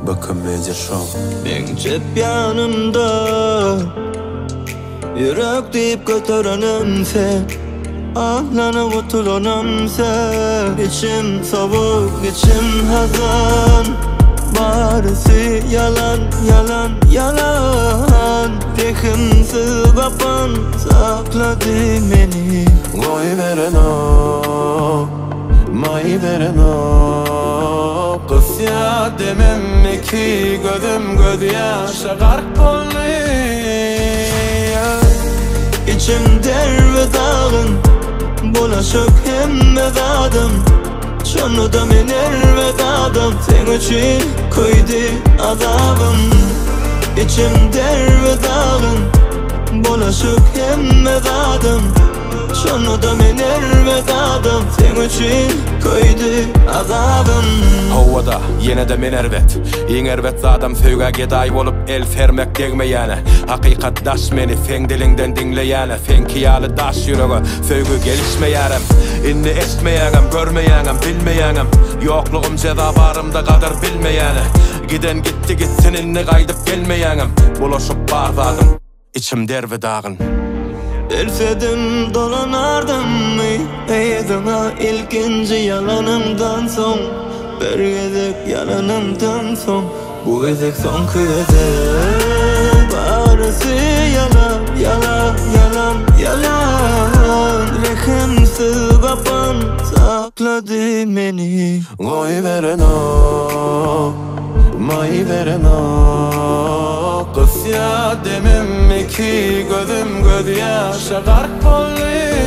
bakımayacağım. Men cep yanımda yürek deyip götürenim sen, ağlanıp oturanım sen. İçim soğuk, içim hazan, barisi yalan, yalan, yalan. Rehimsiz kapan sakladı beni. Koy veren o, may veren o. Kız ya demem ki gözüm göz yaşa garp oldu. İçim derve dağın, bulaşık hemme dadım. Şunu da men erve dadım, sen için koydu azabım. İçim derve dağın, bulaşık hemme dadım. Şunu da men erve dadım, sen için koydu azabım. Havada yine de men ervet, iň ervet zadam söýge geday bolup el fermek degme yani. Hakikat daş meni feň dilinden dinle yani. Feň kiyaly daş ýürege söýgü gelişmeýärem. Inni eşitmeýärem, görmeýärem, bilmeýärem. Yoklugum ceza barımda kadar bilmeýäne. Giden gitti gitsin inni gaýdyp gelmeýärem. Bulaşyp bar zadım, içim derve dağın. Elfedim dolanardım mı eydana ilkinci yalanımdan son. Bir gezek yalanımdan son, bu gezek son gezek. Barisi yalan, yalan, yalan, yalan. Rehimsiz kapan sakladı beni. Koy veren o, may veren o. Kız ya demem ki gözüm göz yaşa garp oldu.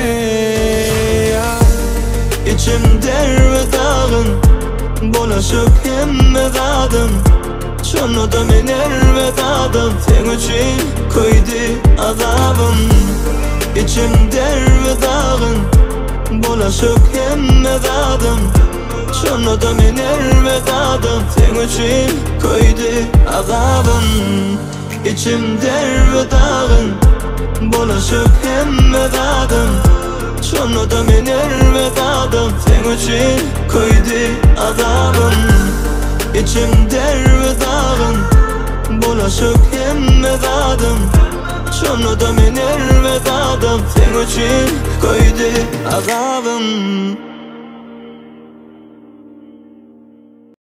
İçim derve dağın, bulaşık hemme dadım. Şunu da men erve dadım, sen için koydu azabım. İçim derve dağın, bulaşık hemme dadım. Şunu da men erve dadım, sen için koydu azabım. İçim derve dağın, bulaşık hemme dadım. Şunu da men erve dadım, sen için koydu azabım. İçim derve dağın, bulaşık hemme dadım. Şunu da men erve dadım, sen için koydu azabım.